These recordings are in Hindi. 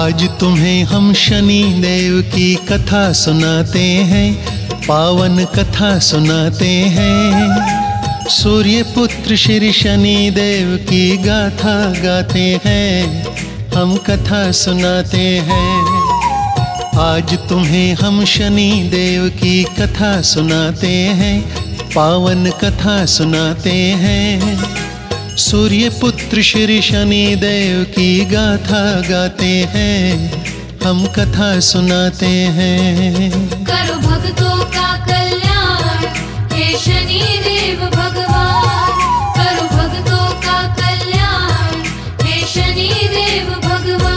आज तुम्हें हम शनि देव की कथा सुनाते हैं, पावन कथा सुनाते हैं। सूर्य पुत्र श्री शनि देव की गाथा गाते हैं, हम कथा सुनाते हैं। आज तुम्हें हम शनि देव की कथा सुनाते हैं, पावन कथा सुनाते हैं। सूर्य पुत्र श्री शनि देव की गाथा गाते हैं, हम कथा सुनाते हैं। करो भक्तों का कल्याण हे शनि देव भगवान, करो भक्तों का कल्याण हे शनि देव भगवान।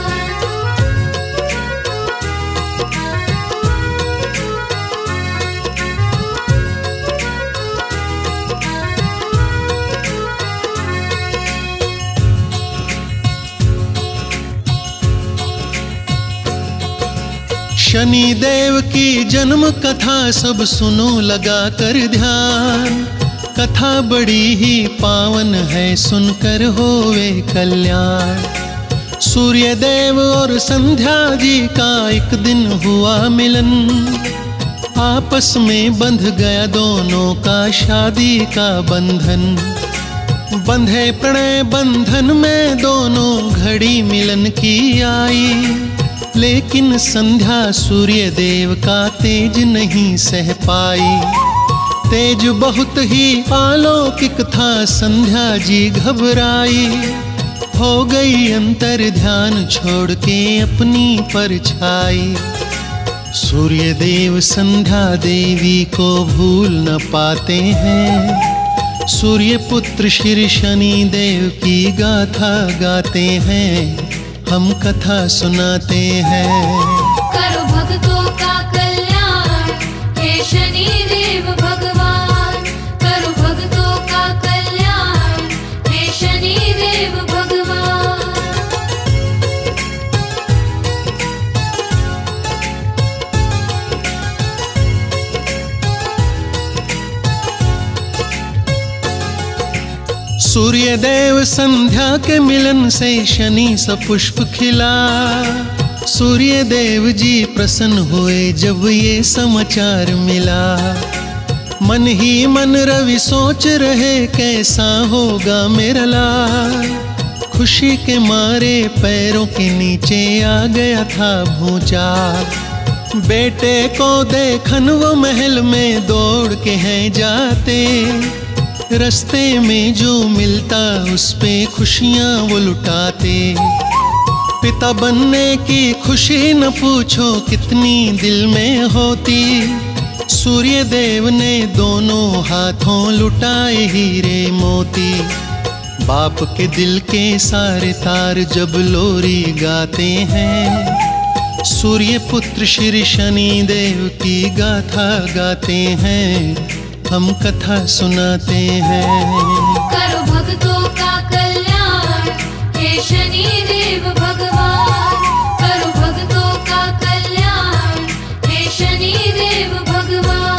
शनि देव की जन्म कथा सब सुनो लगा कर ध्यान। कथा बड़ी ही पावन है, सुनकर होवे कल्याण। सूर्य देव और संध्या जी का एक दिन हुआ मिलन, आपस में बंध गया दोनों का शादी का बंधन। बंधे प्रणय बंधन में दोनों घड़ी मिलन की आई, लेकिन संध्या सूर्य देव का तेज नहीं सह पाई। तेज बहुत ही अलौकिक था, संध्या जी घबराई। हो गई अंतर ध्यान छोड़ के अपनी परछाई। सूर्य देव संध्या देवी को भूल न पाते हैं। सूर्य पुत्र श्री शनि देव की गाथा गाते हैं, हम कथा सुनाते हैं। करो भक्तों का कल्याण हे शनि देव भगवान, करो भक्तों का कल्याण हे शनि देव भगवान। सूर्य देव संध्या के मिलन से शनि सा पुष्प खिला। सूर्य देव जी प्रसन्न हुए जब ये समाचार मिला। मन ही मन रवि सोच रहे कैसा होगा मेरा लाल। खुशी के मारे पैरों के नीचे आ गया था भूचाल। बेटे को देखन वो महल में दौड़ के हैं जाते, रस्ते में जो मिलता उस पे खुशियां वो लुटाते। पिता बनने की खुशी न पूछो कितनी दिल में होती। सूर्य देव ने दोनों हाथों लुटाए हीरे मोती। बाप के दिल के सारे तार जब लोरी गाते हैं, सूर्य पुत्र श्री शनि देव की गाथा गाते हैं, हम कथा सुनाते हैं। करो भक्तों का कल्याण हे शनि देव भगवान, करो भक्तों का कल्याण हे शनि देव भगवान।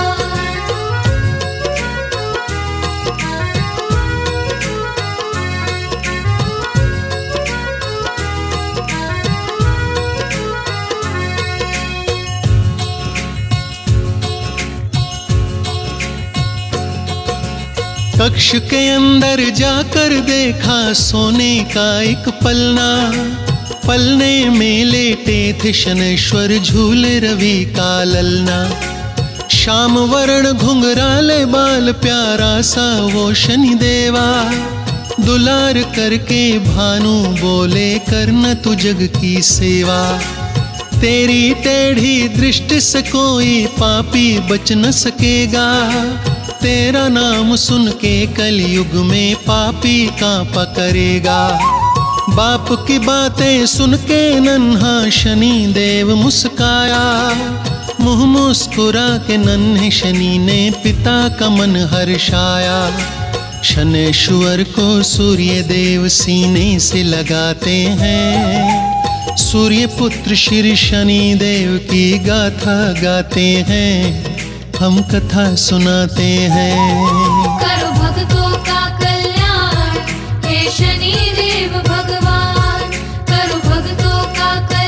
कक्ष के अंदर जाकर देखा सोने का एक पलना। पलने में लेटे थे शनैश्वर, झूले रवि का ललना। श्याम वर्ण घुंघराले बाल प्यारा सा वो शनि देवा। दुलार करके भानु बोले करना तू जग की सेवा। तेरी टेढ़ी दृष्टि से कोई पापी बच न सकेगा। तेरा नाम सुन के कलयुग में पापी कांपा करेगा। बाप की बातें सुन के नन्हा शनि देव मुस्काया। मुंह मुस्कुरा के नन्हे शनि ने पिता का मन हर्षाया। शनैश्वर को सूर्य देव सीने से लगाते हैं। सूर्य पुत्र श्री शनि देव की गाथा गाते हैं, हम कथा सुनाते हैं। करो भक्तों का कल्याण हे शनि देव भगवान, करो भक्तों का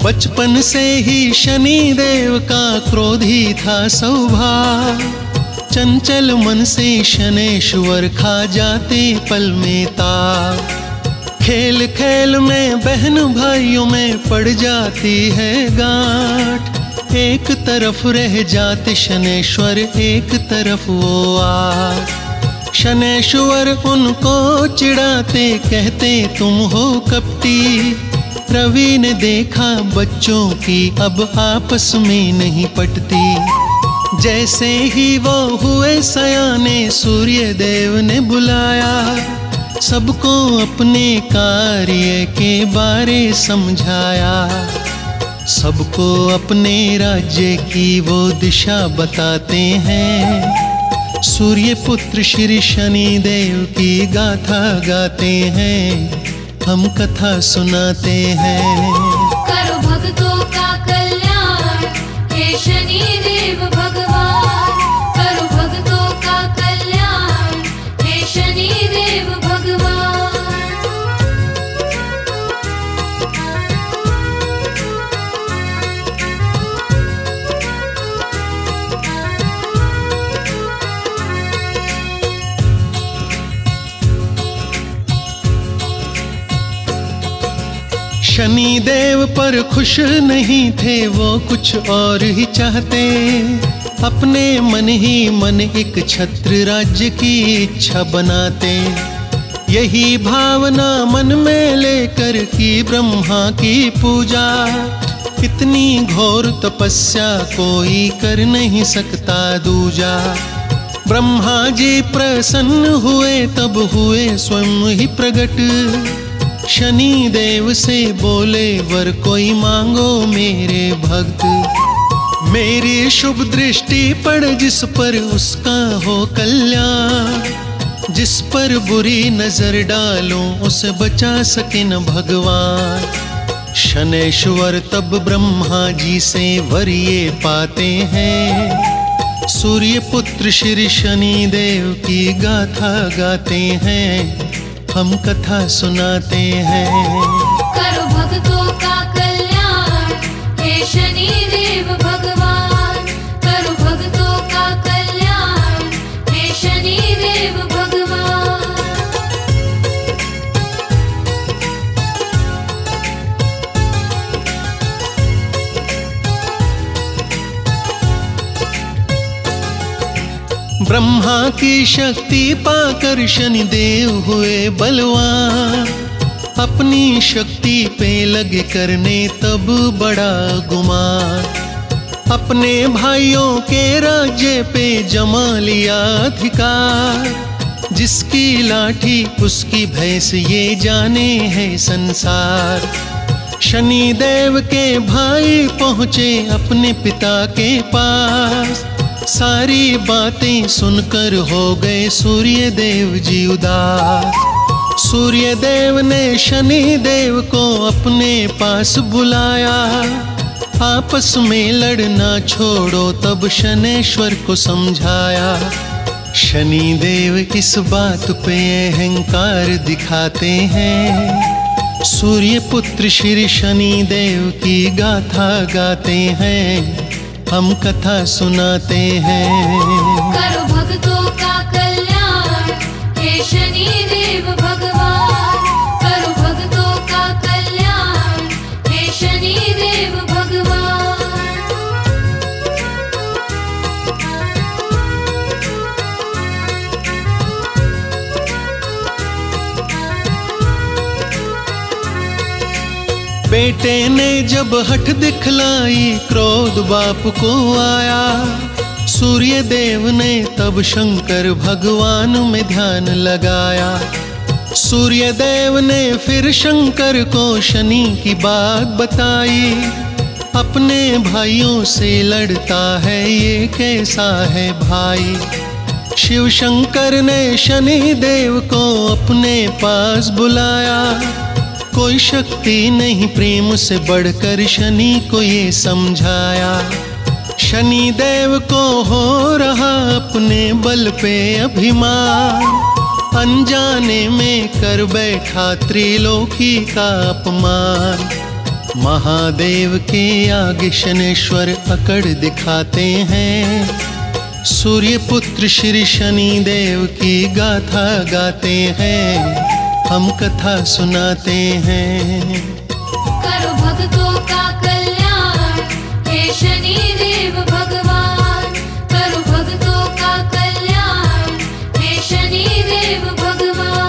बचपन से ही शनि देव का क्रोधी था स्वभाव, चंचल मन से शनैश्वर खा जाते पल में ताव। खेल खेल में बहन भाइयों में पड़ जाती है गांठ, एक तरफ रह जाते शनैश्वर एक तरफ वो आठ। शनैश्वर उनको चिढ़ाते कहते तुम हो कपटी, रवि ने देखा बच्चों की अब आपस में नहीं पटती। जैसे ही वो हुए सयाने सूर्य देव ने बुलाया, सबको अपने कार्य के बारे समझाया। सबको अपने राज्य की वो दिशा बताते हैं, सूर्य पुत्र श्री शनि देव की गाथा गाते हैं, हम कथा सुनाते हैं। करो भक्तों का कल्याण हे शनि देव भगवान, करो भक्तों का कल्याण हे शनि देव भगवान। शनि देव पर खुश नहीं थे वो, कुछ और ही चाहते। अपने मन ही मन एक छत्र राज्य की इच्छा बनाते। यही भावना मन में लेकर की ब्रह्मा की पूजा। इतनी घोर तपस्या कोई कर नहीं सकता दूजा। ब्रह्मा जी प्रसन्न हुए तब हुए स्वयं ही प्रकट। शनि देव से बोले वर कोई मांगो मेरे भक्त। मेरी शुभ दृष्टि पड़ जिस पर उसका हो कल्याण, जिस पर बुरी नजर डालो उसे बचा सके न भगवान। शनैश्वर तब ब्रह्मा जी से वर ये पाते हैं, सूर्य पुत्र श्री शनि देव की गाथा गाते हैं, हम कथा सुनाते हैं। करो भक्तों का कल्याण हे शनि देव भगवान, करो भक्तों का कल्याण हे शनि देव भगवान। ब्रह्मा की शक्ति पाकर शनि देव हुए बलवान। अपनी शक्ति पे लगे करने तब बड़ा गुमान। अपने भाइयों के राज्य पे जमा लिया अधिकार। जिसकी लाठी उसकी भैंस ये जाने है संसार। शनि देव के भाई पहुँचे अपने पिता के पास। सारी बातें सुनकर हो गए सूर्य देव जी उदास। सूर्य देव ने शनि देव को अपने पास बुलाया। आपस में लड़ना छोड़ो तब शनैश्वर को समझाया। शनि देव इस बात पे अहंकार दिखाते हैं, सूर्य पुत्र श्री शनि देव की गाथा गाते हैं, हम कथा सुनाते हैं। करो भक्तों का कल्याण हे शनि देव भगवान, करो भक्तों का कल्याण हे शनि देव भगवान। बेटे ने जब हठ दिखलाई क्रोध बाप को आया। सूर्य देव ने तब शंकर भगवान में ध्यान लगाया। सूर्य देव ने फिर शंकर को शनि की बात बताई। अपने भाइयों से लड़ता है ये कैसा है भाई। शिव शंकर ने शनि देव को अपने पास बुलाया। कोई शक्ति नहीं प्रेम से बढ़कर शनि को ये समझाया। शनि देव को हो रहा अपने बल पे अभिमान। अनजाने में कर बैठा त्रिलोकी का अपमान। महादेव के आगे शनेश्वर अकड़ दिखाते हैं, सूर्य पुत्र श्री शनि देव की गाथा गाते हैं, हम कथा सुनाते हैं। करो भक्तों का कल्याण हे शनि देव भगवान, करो भक्तों का कल्याण हे शनि देव भगवान।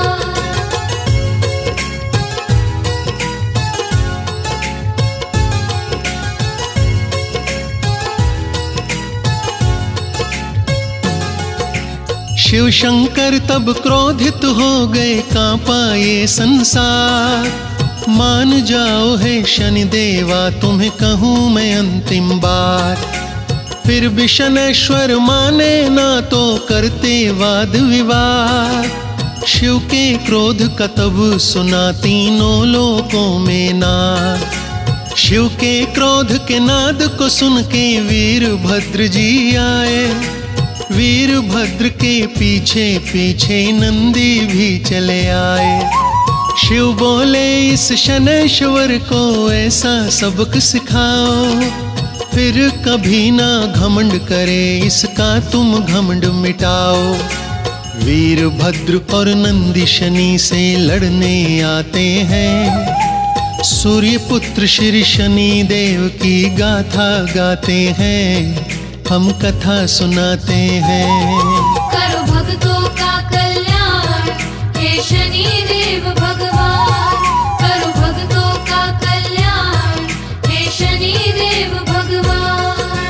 शिव शंकर तब क्रोधित हो गए, कांपा ये संसार। मान जाओ है शनि देवा, तुम्हें कहूँ मैं अंतिम बार। फिर भी शनैश्वर माने ना तो करते वाद विवाद। शिव के क्रोध का तब सुना तीनों लोकों में नाद। शिव के क्रोध के नाद को सुन के वीरभद्र जी आए। वीरभद्र के पीछे पीछे नंदी भी चले आए। शिव बोले इस शनैश्वर को ऐसा सबक सिखाओ, फिर कभी ना घमंड करे, इसका तुम घमंड मिटाओ। वीरभद्र और नंदी शनि से लड़ने आते हैं, सूर्य पुत्र श्री शनि देव की गाथा गाते हैं, हम कथा सुनाते हैं। करो भक्तों का कल्याण हे शनि देव भगवान, करो भक्तों का कल्याण हे शनि देव भगवान।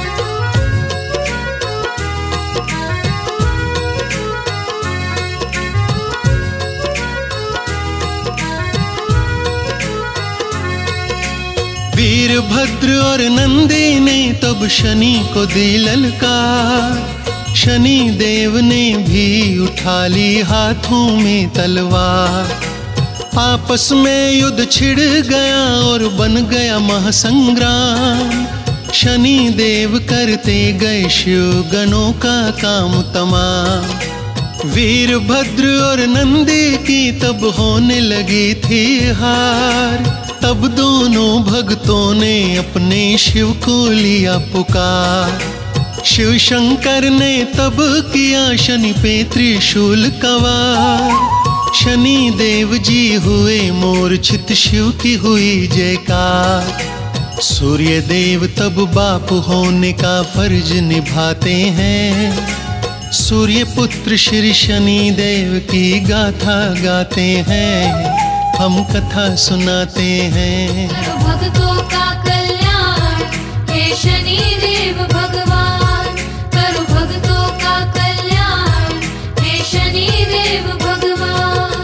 वीरभद्र और नंदी ने तब शनि को दी ललकार। शनि देव ने भी उठा ली हाथों में तलवार। आपस में युद्ध छिड़ गया और बन गया महासंग्राम। शनि देव करते गए शिव गणों का काम तमाम। वीरभद्र और नंदी की तब होने लगी थी हार। तब दोनों भक्तों ने अपने शिव को लिया पुकार। शिव शंकर ने तब किया शनि पे त्रिशूल का वार। शनि देव जी हुए मूर्छित, शिव की हुई जयकार। सूर्य देव तब बाप होने का फर्ज निभाते हैं, सूर्य पुत्र श्री शनि देव की गाथा गाते हैं, हम कथा सुनाते हैं। करो भक्तों का कल्याण हे शनि देव भगवान, करो भक्तों का कल्याण हे शनि देव भगवान।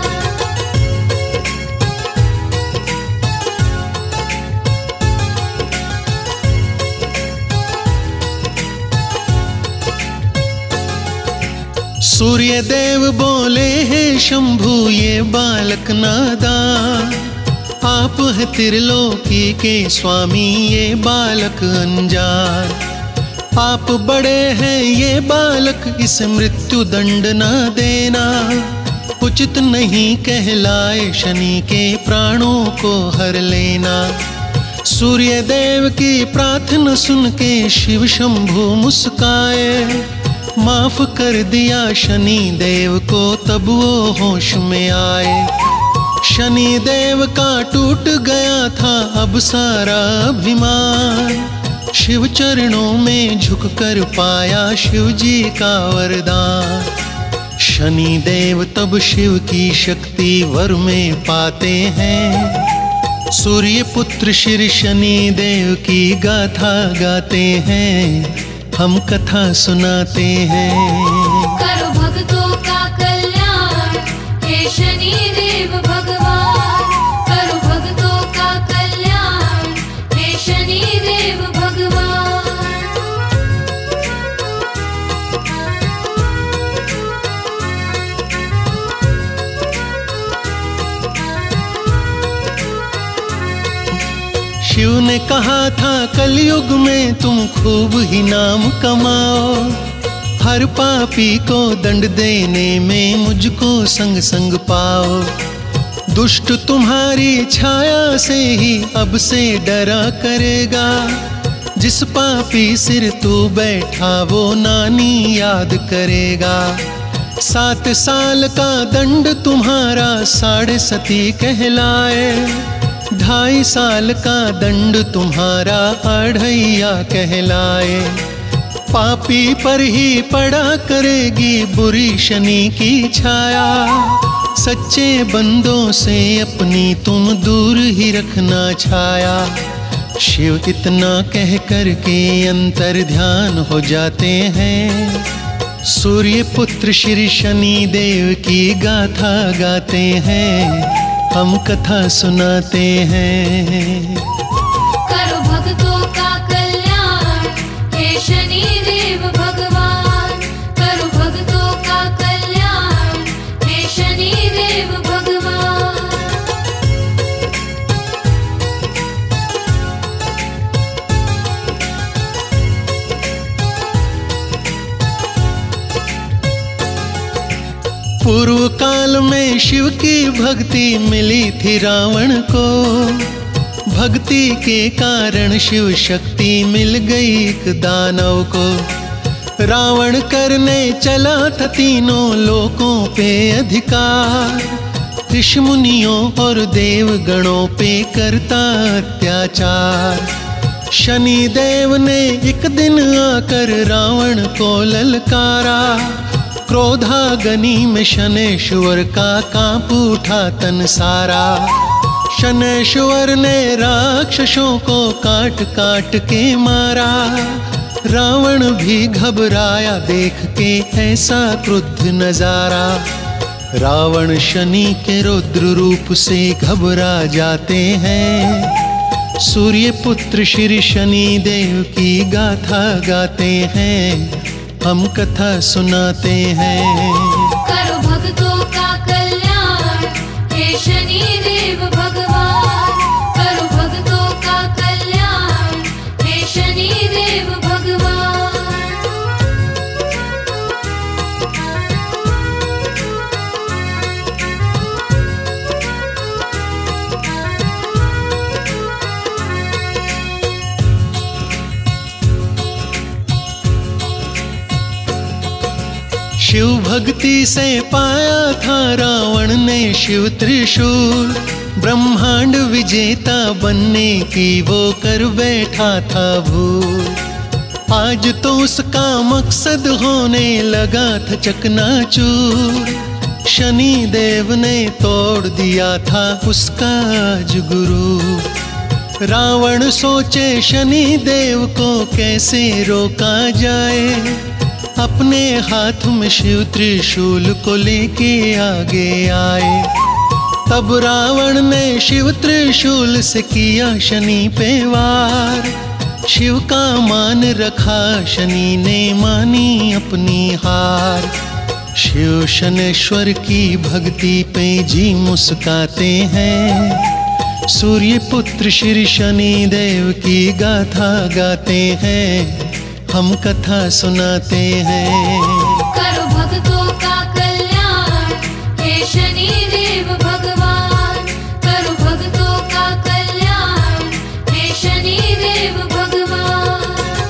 सूर्य देव बोले हे शंभु ये बालक नादान। आप है त्रिलोकी के स्वामी, ये बालक अनजान। आप बड़े हैं ये बालक, इस मृत्यु दंड न देना। उचित नहीं कहलाए शनि के प्राणों को हर लेना। सूर्य देव की प्रार्थना सुन के शिव शंभु मुस्काए। माफ कर दिया शनि देव को, तब वो होश में आए। शनि देव का टूट गया था अब सारा अभिमान। शिव चरणों में झुककर पाया शिव जी का वरदान। शनि देव तब शिव की शक्ति वर में पाते हैं, सूर्य पुत्र श्री शनि देव की गाथा गाते हैं, हम कथा सुनाते हैं। करो भक्तों का कल्याण हे शनि देव भगवान, करो भक्तों का कल्याण हे शनि देव भगवान। शिव ने कहा था कलयुग में तुम खूब ही नाम कमाओ। हर पापी को दंड देने में मुझको संग संग पाओ। दुष्ट तुम्हारी छाया से ही अब से डरा करेगा। जिस पापी सिर तू बैठा वो नानी याद करेगा। 7 साल का दंड तुम्हारा 7.5 कहलाए। 2.5 साल का दंड तुम्हारा 2.5 कहलाए। पापी पर ही पड़ा करेगी बुरी शनि की छाया। सच्चे बंदों से अपनी तुम दूर ही रखना छाया। शिव इतना कह कर के अंतर ध्यान हो जाते हैं। सूर्य पुत्र श्री शनि देव की गाथा गाते हैं। हम कथा सुनाते हैं। करो भक्तों का कल्याण हे शनि देव भगवान। करो भक्तों का कल्याण हे शनि देव भगवान। पूर्व काल में शिव की भक्ति मिली थी रावण को। भक्ति के कारण शिव शक्ति मिल गई एक दानव को। रावण करने चला था तीनों लोकों पे अधिकार। ऋषि मुनियों और देवगणों पे करता अत्याचार। शनि देव ने एक दिन आकर रावण को ललकारा। क्रोधाग्नि में शनेश्वर का कांप उठा तन सारा। शनेश्वर ने राक्षसों को काट काट के मारा। रावण भी घबराया देख के ऐसा क्रुद्ध नजारा। रावण शनि के रौद्र रूप से घबरा जाते हैं। सूर्य पुत्र श्री शनि देव की गाथा गाते हैं। हम कथा सुनाते हैं। करो भक्तों का कल्याण हे शनि देव भगवान। करो भक्तों का कल्याण हे शनि देव भगवान। शिव भक्ति से पाया था रावण ने शिव त्रिशूल। ब्रह्मांड विजेता बनने की वो कर बैठा था भूल। आज तो उसका मकसद होने लगा था चकनाचूर। शनि देव ने तोड़ दिया था उसका आज गुरु। रावण सोचे शनि देव को कैसे रोका जाए। अपने हाथ में शिव त्रिशूल को लेके आगे आए। तब रावण ने शिव त्रिशूल से किया शनि पे वार। शिव का मान रखा शनि ने मानी अपनी हार। शिव शनेश्वर की भक्ति पे जी मुस्काते हैं। सूर्य पुत्र श्री शनि देव की गाथा गाते हैं। हम कथा सुनाते हैं। करो भक्तों का कल्याण हे शनि देव भगवान। करो भक्तों का कल्याण हे शनि देव भगवान।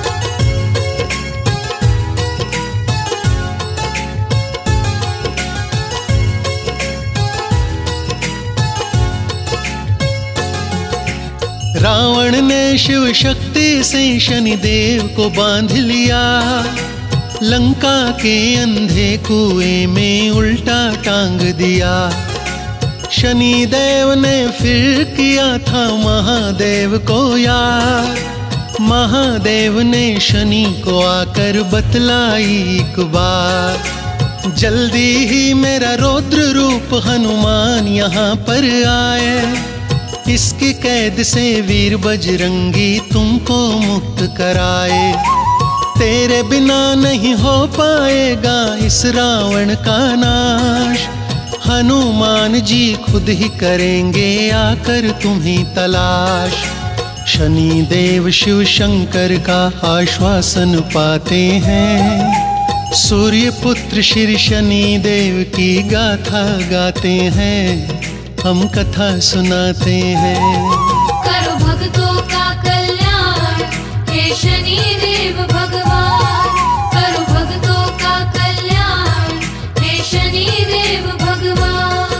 रावण ने शिव शक्ति से शनिदेव को बांध लिया। लंका के अंधे कुएं में उल्टा टांग दिया। शनिदेव ने फिर किया था महादेव को याद। महादेव ने शनि को आकर बतलाई एक बार। जल्दी ही मेरा रौद्र रूप हनुमान यहाँ पर आए। इसकी कैद से वीर बजरंगी तुमको मुक्त कराए। तेरे बिना नहीं हो पाएगा इस रावण का नाश। हनुमान जी खुद ही करेंगे आकर तुम्हें तलाश। शनि देव शिव शंकर का आश्वासन पाते हैं। सूर्य पुत्र श्री शनि देव की गाथा गाते हैं। हम कथा सुनाते हैं। करो भक्तों का कल्याण हे शनि देव भगवान। करो भक्तों का कल्याण हे शनि देव भगवान।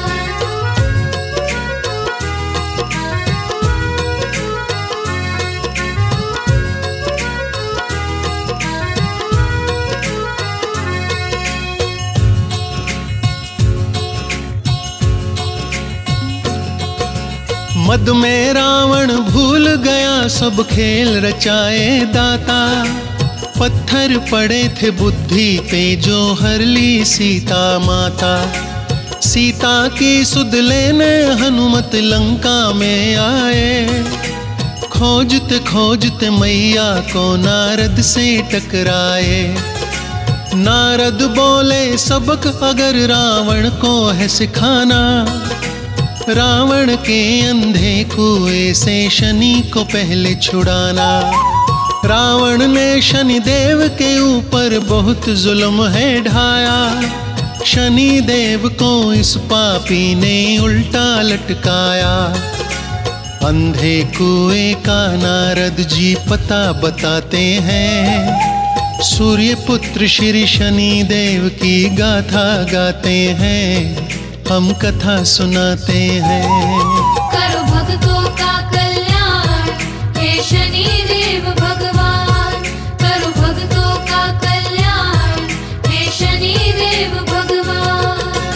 मद में रावण भूल गया सब खेल रचाए दाता। पत्थर पड़े थे बुद्धि पे जो हर ली सीता माता। सीता की सुध लेने हनुमत लंका में आए। खोजते खोजते मैया को नारद से टकराए। नारद बोले सबक अगर रावण को है सिखाना। रावण के अंधे कुएं से शनि को पहले छुड़ाना। रावण ने शनि देव के ऊपर बहुत जुल्म है ढाया। शनि देव को इस पापी ने उल्टा लटकाया। अंधे कुएं का नारद जी पता बताते हैं। सूर्य पुत्र श्री शनि देव की गाथा गाते हैं। हम कथा सुनाते हैं। करो भक्तों का कल्याण हे शनि देव भगवान। करो भक्तों का कल्याण हे शनि देव भगवान।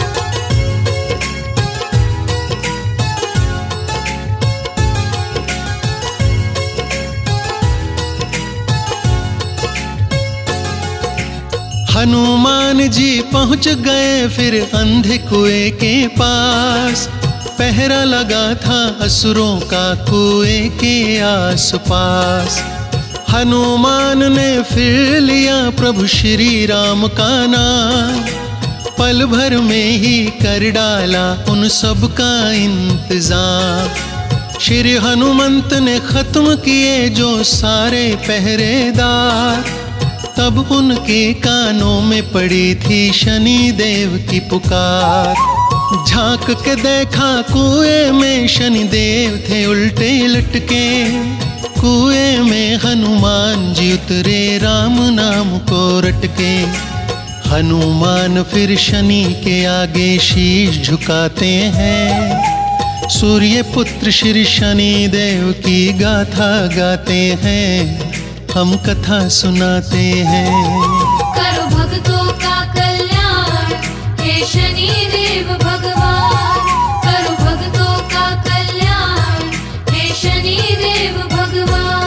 हनुमान जी पहुंच गए फिर अंधे कुएं के पास। पहरा लगा था असुरों का कुएं के आसपास। हनुमान ने फिर लिया प्रभु श्री राम का नाम। पल भर में ही कर डाला उन सब का इंतजाम। श्री हनुमंत ने खत्म किए जो सारे पहरेदार। तब उनके कानों में पड़ी थी शनि देव की पुकार। झांक के देखा कुएं में शनि देव थे उल्टे लटके। कुएं में हनुमान जी उतरे राम नाम को रटके। हनुमान फिर शनि के आगे शीश झुकाते हैं। सूर्य पुत्र श्री शनि देव की गाथा गाते हैं। हम कथा सुनाते हैं। करो भक्तों का कल्याण हे शनि देव भगवान। करो भक्तों का कल्याण हे शनि देव भगवान।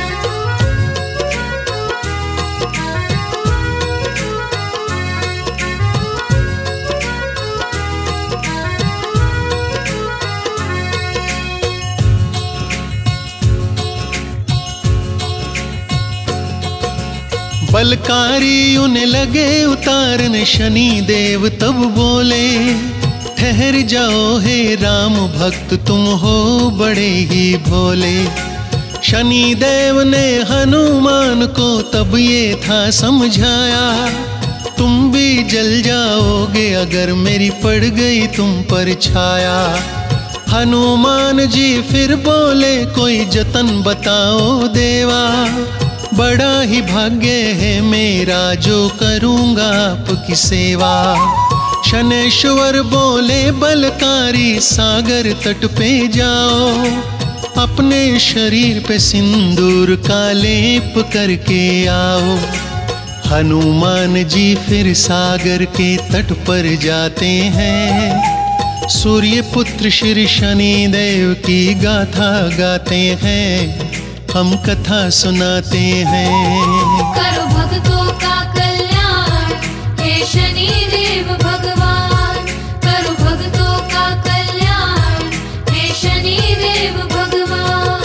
बलकारी उन्हें लगे उतारन शनि देव तब बोले। ठहर जाओ हे राम भक्त तुम हो बड़े ही भोले। शनि देव ने हनुमान को तब ये था समझाया। तुम भी जल जाओगे अगर मेरी पड़ गई तुम पर छाया। हनुमान जी फिर बोले कोई जतन बताओ देवा। बड़ा ही भाग्य है मेरा जो करूँगा आपकी सेवा। शनेश्वर बोले बलकारी सागर तट पे जाओ। अपने शरीर पे सिंदूर का लेप करके आओ। हनुमान जी फिर सागर के तट पर जाते हैं। सूर्य पुत्र श्री शनि देव की गाथा गाते हैं। हम कथा सुनाते हैं। करो भक्तों का कल्याण हे शनि देव भगवान। करो भक्तों का कल्याण हे शनि देव भगवान।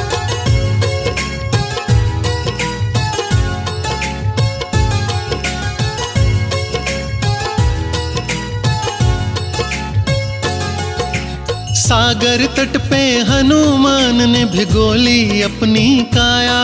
सागर तट पे हनुमान ने भिगोली अपनी काया।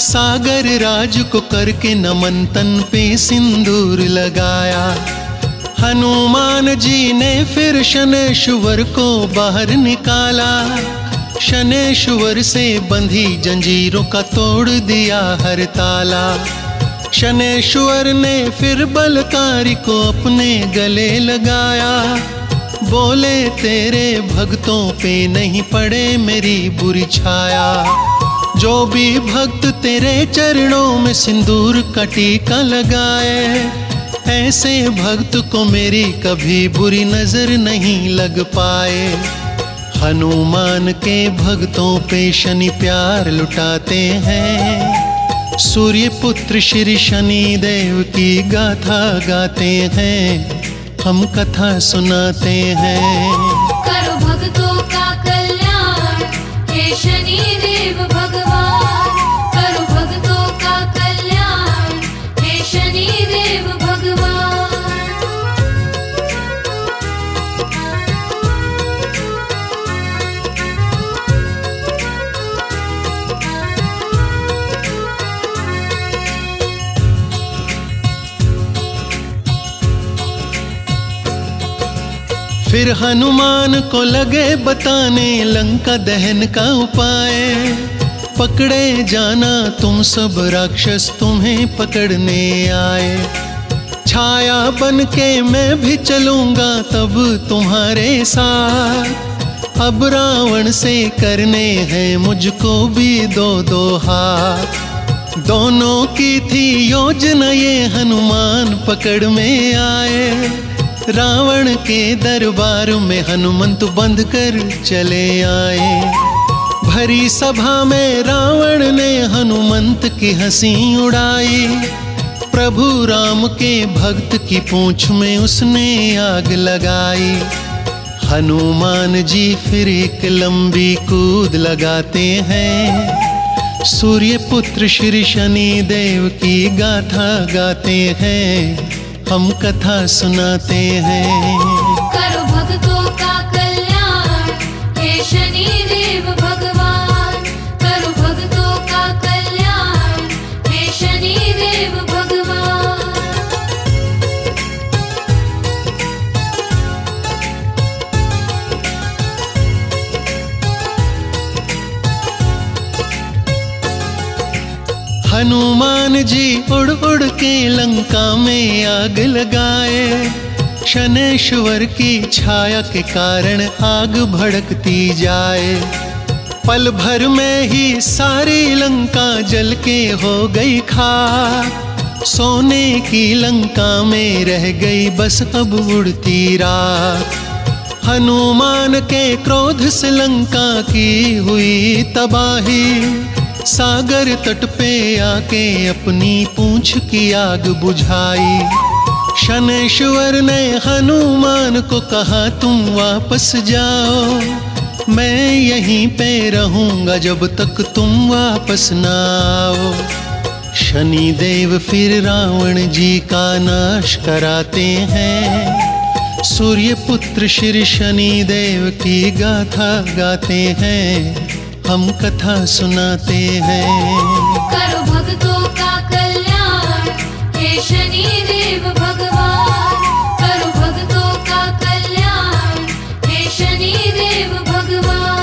सागर राज को करके नमन तन पे सिंदूर लगाया। हनुमान जी ने फिर शनैश्वर को बाहर निकाला, शनैश्वर से बंधी जंजीरों का तोड़ दिया हर ताला। शनैश्वर ने फिर बलकारी को अपने गले लगाया, बोले तेरे भक्तों पे नहीं पड़े मेरी बुरी छाया। जो भी भक्त तेरे चरणों में सिंदूर का टीका लगाए, ऐसे भक्त को मेरी कभी बुरी नजर नहीं लग पाए। हनुमान के भक्तों पे शनि प्यार लुटाते हैं, सूर्य पुत्र श्री शनि देव की गाथा गाते हैं, हम कथा सुनाते हैं। करो भक्तों का कल्याण हे शनि देव भगवान, करो भक्तों का कल्याण हे शनि देव भगवान। फिर हनुमान को लगे बताने लंका दहन का उपाय, पकड़े जाना तुम सब राक्षस तुम्हें पकड़ने आए। छाया बन के मैं भी चलूंगा तब तुम्हारे साथ, अब रावण से करने हैं मुझको भी दो दो हाथ। दोनों की थी योजना ये हनुमान पकड़ में आए, रावण के दरबार में हनुमंत बंध कर चले आए। भरी सभा में रावण ने हनुमंत की हंसी उड़ाई, प्रभु राम के भक्त की पूंछ में उसने आग लगाई। हनुमान जी फिर एक लंबी कूद लगाते हैं, सूर्य पुत्र श्री शनि देव की गाथा गाते हैं, हम कथा सुनाते हैं। करो भक्तों का कल्याण हे शनि देव भगवान, करो भक्तों का कल्याण हे शनि देव भगवान। हनुमान जी उड़ उड़ के लंका में आग लगाए, शनैश्वर की छाया के कारण आग भड़कती जाए। पल भर में ही सारी लंका जल के हो गई खाक, सोने की लंका में रह गई बस अब उड़ती रात। हनुमान के क्रोध से लंका की हुई तबाही, सागर तट पे आके अपनी पूंछ की आग बुझाई। शनैश्वर ने हनुमान को कहा तुम वापस जाओ, मैं यहीं पे रहूंगा जब तक तुम वापस ना आओ। शनि देव फिर रावण जी का नाश कराते हैं, सूर्य पुत्र श्री शनि देव की गाथा गाते हैं, हम कथा सुनाते हैं। करो भक्तों का कल्याण हे शनि देव भगवान, करो भक्तों का कल्याण हे शनि देव भगवान।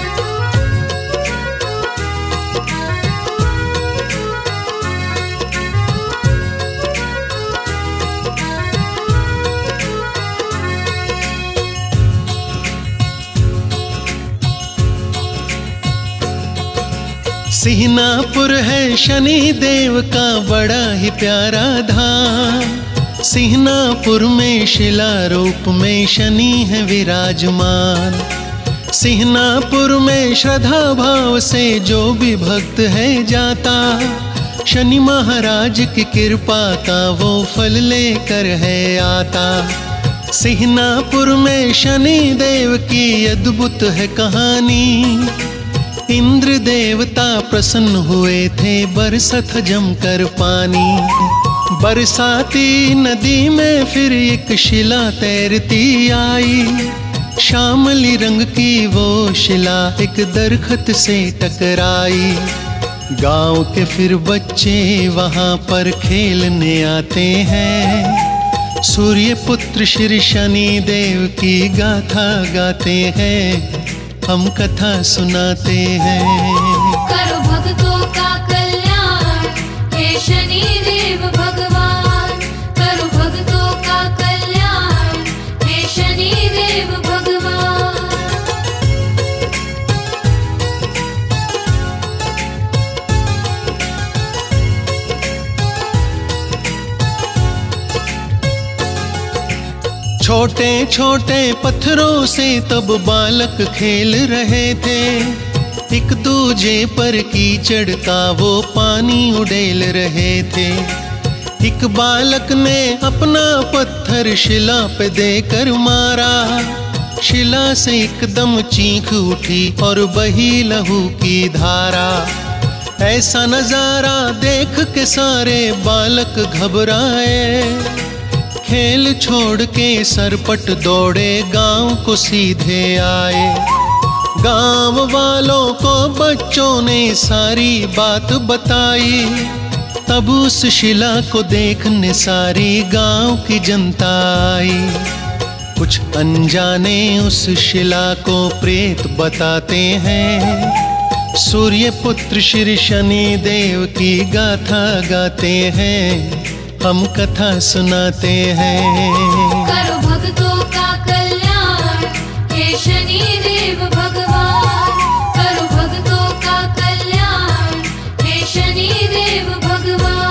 सिंहनापुर है शनि देव का बड़ा ही प्यारा धाम, सिंहनापुर में शिला रूप में शनि है विराजमान। सिंहनापुर में श्रद्धा भाव से जो भी भक्त है जाता, शनि महाराज की कृपा का वो फल लेकर है आता। सिंहनापुर में शनि देव की अद्भुत है कहानी, इंद्र देवता प्रसन्न हुए थे बरसत जमकर पानी। बरसाती नदी में फिर एक शिला तैरती आई, श्यामली रंग की वो शिला एक दरखत से टकराई। गांव के फिर बच्चे वहां पर खेलने आते हैं, सूर्य पुत्र श्री शनि देव की गाथा गाते हैं, हम कथा सुनाते हैं। करो भक्तों का कल्याण हे शनि देव भगवान, करो भक्तों का कल्याण हे शनि देव भगवान। छोटे छोटे पत्थरों से तब बालक खेल रहे थे, एक दूजे पर कीचड़ का वो पानी उड़ेल रहे थे। एक बालक ने अपना पत्थर शिला पे देकर मारा, शिला से एकदम चीख उठी और बही लहू की धारा। ऐसा नजारा देख के सारे बालक घबराए, खेल छोड़ के सरपट दौड़े गांव को सीधे आए। गांव वालों को बच्चों ने सारी बात बताई, तब उस शिला को देखने सारी गांव की जनता आई। कुछ अनजाने उस शिला को प्रेत बताते हैं, सूर्य पुत्र श्री शनि देव की गाथा गाते हैं, हम कथा सुनाते हैं। करो भक्तों का कल्याण हे शनि देव भगवान, करो भक्तों का कल्याण हे शनि देव भगवान।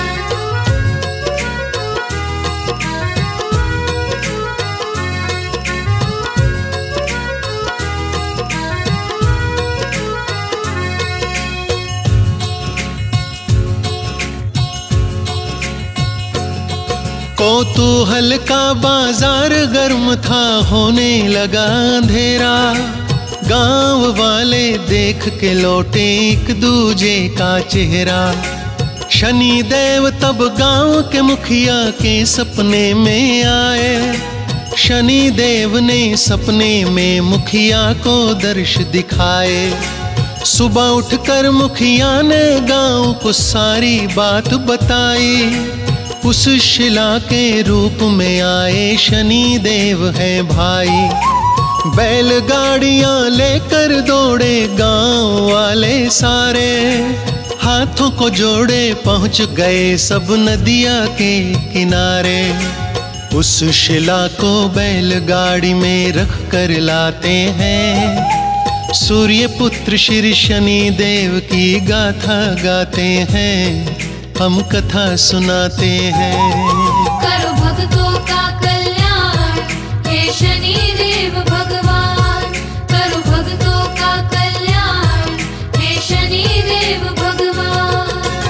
कौतूहल का बाजार गर्म था, होने लगा अंधेरा। गांव वाले देख के लौटे एक दूजे का चेहरा। शनि देव तब गांव के मुखिया के सपने में आए। शनि देव ने सपने में मुखिया को दर्श दिखाए। सुबह उठकर मुखिया ने गांव को सारी बात बताई। उस शिला के रूप में आए शनि देव है भाई। बैलगाड़ियां लेकर दौड़े गांव वाले सारे, हाथों को जोड़े पहुंच गए सब नदिया के किनारे। उस शिला को बैलगाड़ी में रख कर लाते हैं, सूर्य पुत्र श्री शनि देव की गाथा गाते हैं, हम कथा सुनाते हैं। करो भक्तों का कल्याण हे शनि देव भगवान, करो भक्तों का कल्याण हे शनि देव भगवान।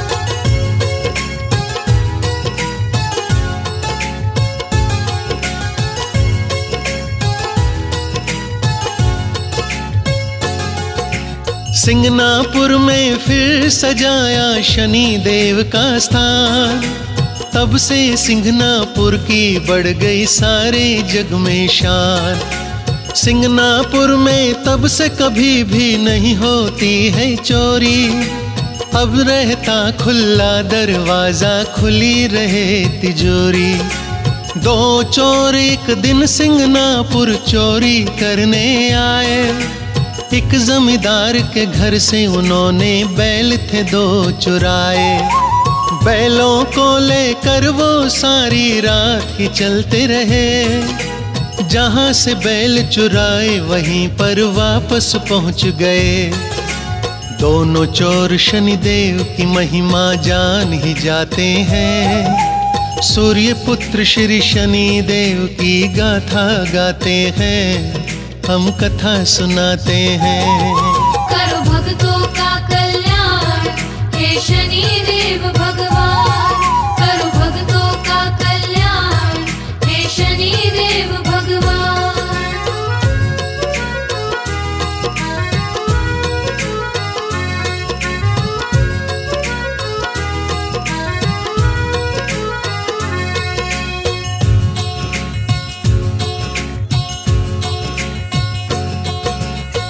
सिंगनापुर में फिर सजाया शनि देव का स्थान। तब से सिंगनापुर की बढ़ गई सारे जग में शान। सिंगनापुर में तब से कभी भी नहीं होती है चोरी। अब रहता खुला दरवाजा, खुली रहे तिजोरी। दो चोर एक दिन सिंगनापुर चोरी करने आए। एक जमींदार के घर से उन्होंने बैल थे दो चुराए। बैलों को लेकर वो सारी रात ही चलते रहे। जहां से बैल चुराए वहीं पर वापस पहुंच गए। दोनों चोर शनिदेव की महिमा जान ही जाते हैं। सूर्य पुत्र श्री शनि देव की गाथा गाते हैं, हम कथा सुनाते हैं। करो भक्तों का कल्याण हे शनि देव भगवान, करो भक्तों का कल्याण हे शनि देव भगवान।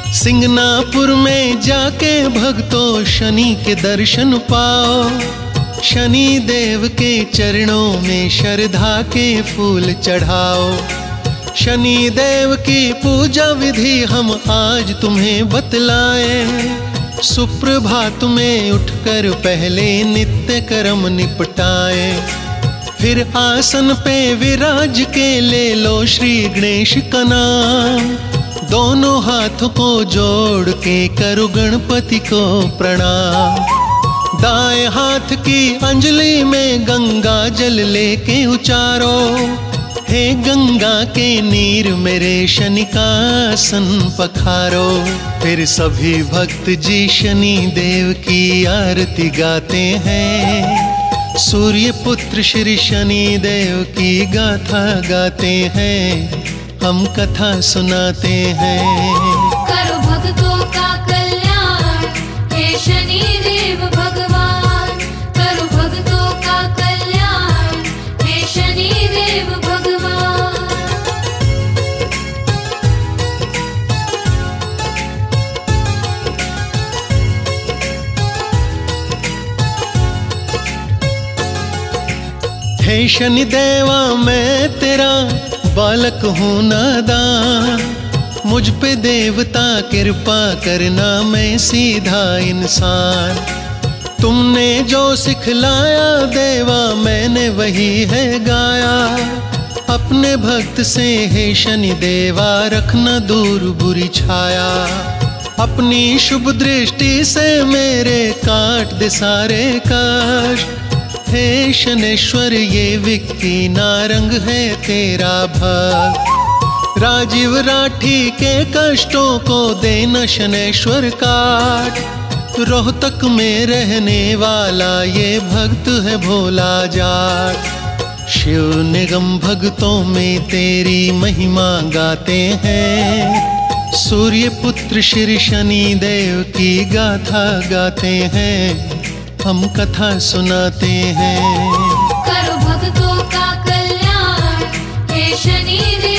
सिंगनापुर में जाके भक्तों शनि के दर्शन पाओ। शनि देव के चरणों में श्रद्धा के फूल चढ़ाओ। शनि देव की पूजा विधि हम आज तुम्हें बतलाए। सुप्रभात में उठकर पहले नित्य कर्म निपटाए। फिर आसन पे विराज के ले लो श्री गणेश का नाम। दोनों हाथों को जोड़ के करो गणपति को प्रणाम। दाएं हाथ की अंजलि में गंगा जल लेके उचारो। हे गंगा के नीर मेरे शनि का आसन पखारो। फिर सभी भक्त जी शनि देव की आरती गाते हैं। सूर्य पुत्र श्री शनि देव की गाथा गाते हैं। हम कथा सुनाते हैं। करो भक्तों का कल्याण हे शनि देव भगवान। करो भक्तों का कल्याण हे शनि देव भगवान। हे शनि देवा मैं तेरा बालक हूँ नादान। मुझ पे देवता कृपा करना मैं सीधा इंसान। तुमने जो सिखलाया देवा मैंने वही है गाया। अपने भक्त से हे शनि देवा रखना दूर बुरी छाया। अपनी शुभ दृष्टि से मेरे काट दे सारे कष्ट। हे शनेश्वर ये विक्की नारंग है तेरा भक्त। राजीव राठी के कष्टों को देना शनेश्वर काट। रोहतक में रहने वाला ये भक्त है भोला जाट। शिव निगम भक्तों में तेरी महिमा गाते हैं। सूर्य पुत्र श्री शनि देव की गाथा गाते हैं। हम कथा सुनाते हैं। करो भक्तों का कल्याण हे शनि देव